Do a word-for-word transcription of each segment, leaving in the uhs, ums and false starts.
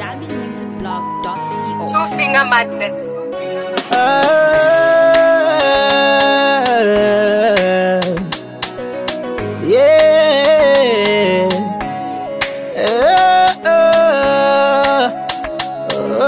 zambi music blog dot co. Two finger madness. Uh, yeah. Uh, uh, uh,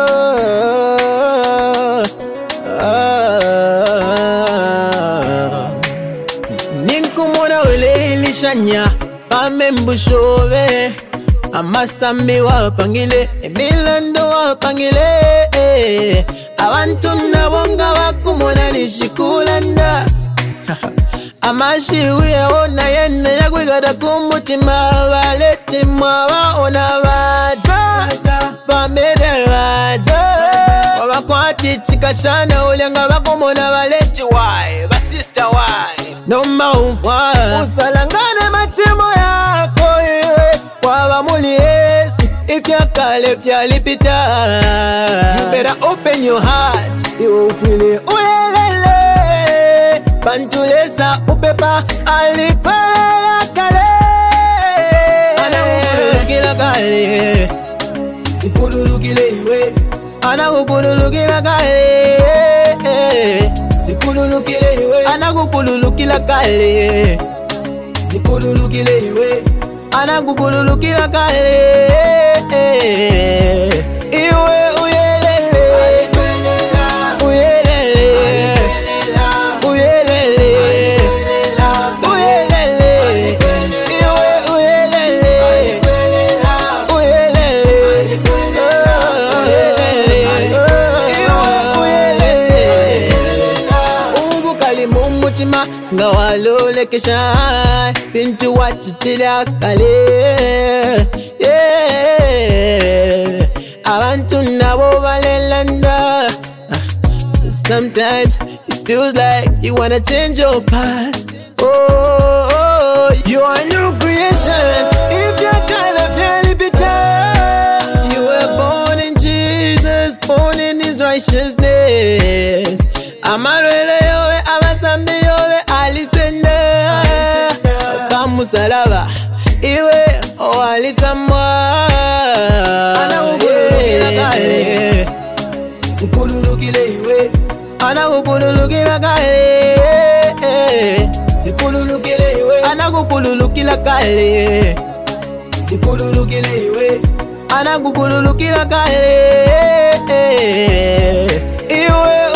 uh. Ninkumona wele ilishanya pamembushove amasami wapangile emilando wapangile abantu nabonga bakumona nishikulanda amashiwi yaona yena yakwigada kumutima baletimwa baona baza bamere baza wabakwati chikashana ulenga bakumona baleti wae basista wae noma umfwa usalangane matimo yako iwe waba muli Yesu ifyakale fyalipita. You better open your heart, you feel it uyelele pantulesa upepa alikwela kale anakupululukila kale sipululukile iwe anakupululukila kale sipululukile iwe anakupululukila kale sipululukile iwe anakupululukila kale iwe uyelele uyelele uyelele uyelele iwe uyelele uyelele uyelele ubukali mumutima ngawalolekesha fintu wachitila kale yeah abantu nabo balelanda. Sometimes it feels like you wanna change your past. Oh, oh, you're a new creation if you're kind of fairly bitter. You were born in Jesus, born in his righteousness. Amarele yowe amasambi yowe alisenda kamusalaba iwe o alisamwa anakupululukila kale sipululukile iwe anakupululukila kale sipululukile iwe anakupululukila kale sipululukile iwe anakupululukila kale iwe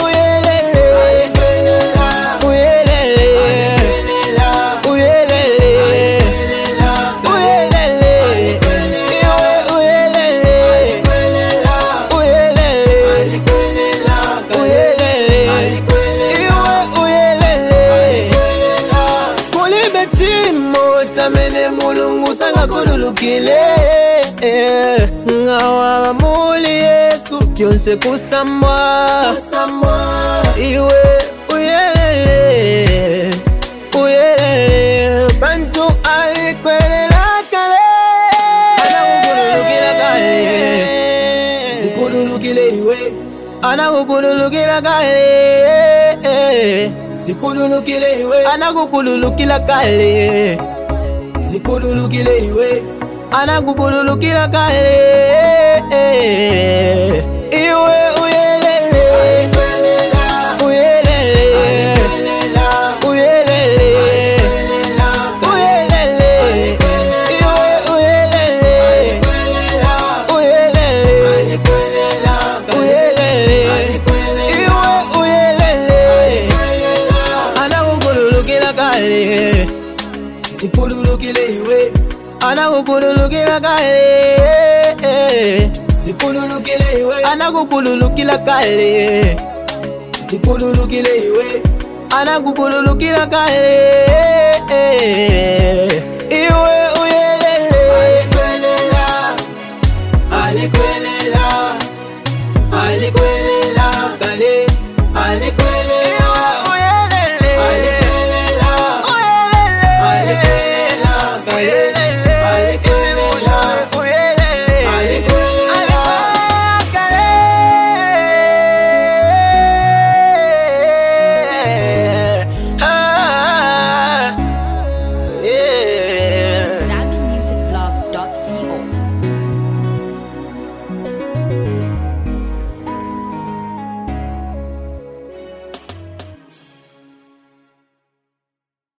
kululukile ngawa muli Yesu byonse kusamwa iwe uyelele uyelele bantu alikwelela kale anakupululukila kale sikululukile iwe anakupululukila kale sikululukile iwe anakupululukila kale sikululukile iwe anakupululukila kale iwe uyelele uyelele uyelele uyelele iwe uyelele uyelele uyelele iwe uyelele anakupululukila kale sipululukile iwe anakupululukila kale sipululukile iwe anakupululukila kale sipululukile iwe anakupululukila kale iwe uyelele alikwelela alikwelela